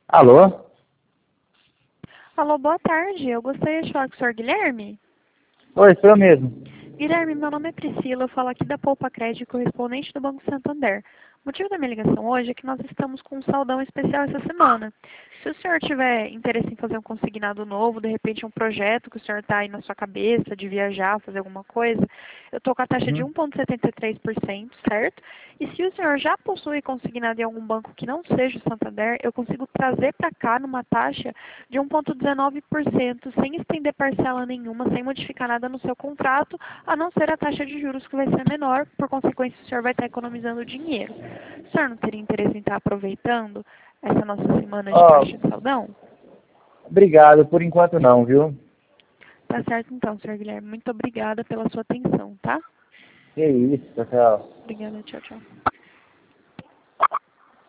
Alô? Alô, boa tarde. Eu gostaria de falar com o senhor Guilherme. Oi, sou eu mesmo. Guilherme, meu nome é Priscila, eu falo aqui da Poupa Crédito, correspondente do Banco Santander. O motivo da minha ligação hoje é que nós estamos com um saldão especial essa semana. Se o senhor tiver interesse em fazer um consignado novo, de repente um projeto que o senhor está aí na sua cabeça, de viajar, fazer alguma coisa, eu estou com a taxa de Uhum. 1,73%, certo? E se o senhor já possui consignado em algum banco que não seja o Santander, eu consigo trazer para cá numa taxa de 1,19%, sem estender parcela nenhuma, sem modificar nada no seu contrato, a não ser a taxa de juros que vai ser menor, por consequência o senhor vai estar economizando dinheiro. O senhor não teria interesse em estar aproveitando essa nossa semana de Ó, taxa de saldão? obrigado. Por enquanto não, viu? Tá certo então, senhor Guilherme. Muito obrigada pela sua atenção, tá? Que isso, tchau. Obrigada, tchau, tchau.